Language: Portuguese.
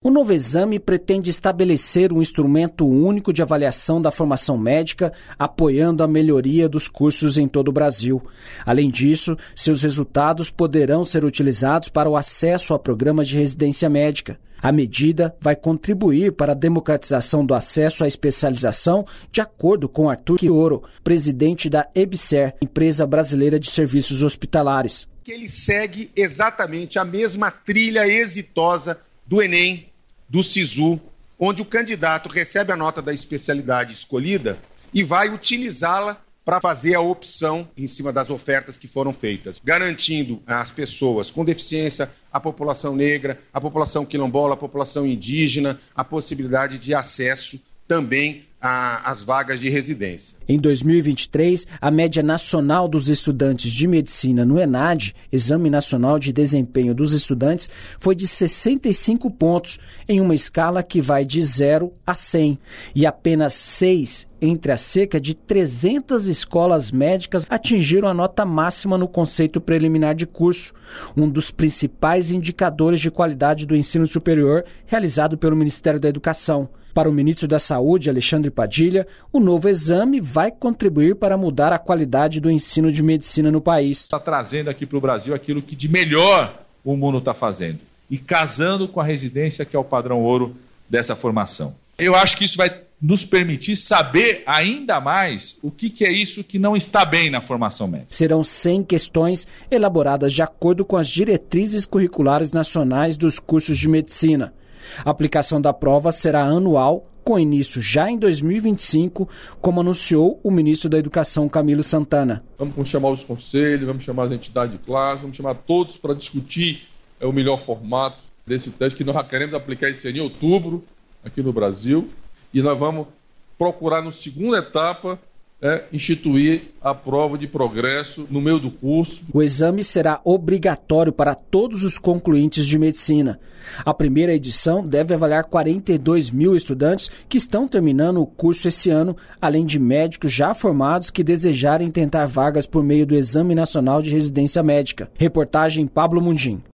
O novo exame pretende estabelecer um instrumento único de avaliação da formação médica, apoiando a melhoria dos cursos em todo o Brasil. Além disso, seus resultados poderão ser utilizados para o acesso a programas de residência médica. A medida vai contribuir para a democratização do acesso à especialização, de acordo com Arthur Quioro, presidente da EBSER, Empresa Brasileira de Serviços Hospitalares. Ele segue exatamente a mesma trilha exitosa do Enem, do SISU, onde o candidato recebe a nota da especialidade escolhida e vai utilizá-la para fazer a opção em cima das ofertas que foram feitas, garantindo às pessoas com deficiência, a população negra, a população quilombola, a população indígena, a possibilidade de acesso também às vagas de residência. Em 2023, a média nacional dos estudantes de medicina no ENADE, Exame Nacional de Desempenho dos Estudantes, foi de 65 pontos, em uma escala que vai de 0 a 100, e apenas 6 entre as cerca de 300 escolas médicas atingiram a nota máxima no conceito preliminar de curso, um dos principais indicadores de qualidade do ensino superior realizado pelo Ministério da Educação. Para o ministro da Saúde, Alexandre Padilha, o novo exame vai contribuir para mudar a qualidade do ensino de medicina no país. Está trazendo aqui para o Brasil aquilo que de melhor o mundo está fazendo e casando com a residência, que é o padrão ouro dessa formação. Eu acho que isso vai nos permitir saber ainda mais o que é isso que não está bem na formação médica. Serão 100 questões elaboradas de acordo com as diretrizes curriculares nacionais dos cursos de medicina. A aplicação da prova será anual, com início já em 2025, como anunciou o ministro da Educação, Camilo Santana. Vamos chamar os conselhos, vamos chamar as entidades de classe, vamos chamar todos para discutir o melhor formato desse teste, que nós já queremos aplicar esse ano em outubro, aqui no Brasil, e nós vamos procurar, na segunda etapa, instituir a prova de progresso no meio do curso. O exame será obrigatório para todos os concluintes de medicina. A primeira edição deve avaliar 42 mil estudantes que estão terminando o curso esse ano, além de médicos já formados que desejarem tentar vagas por meio do Exame Nacional de Residência Médica. Reportagem Pablo Mundim.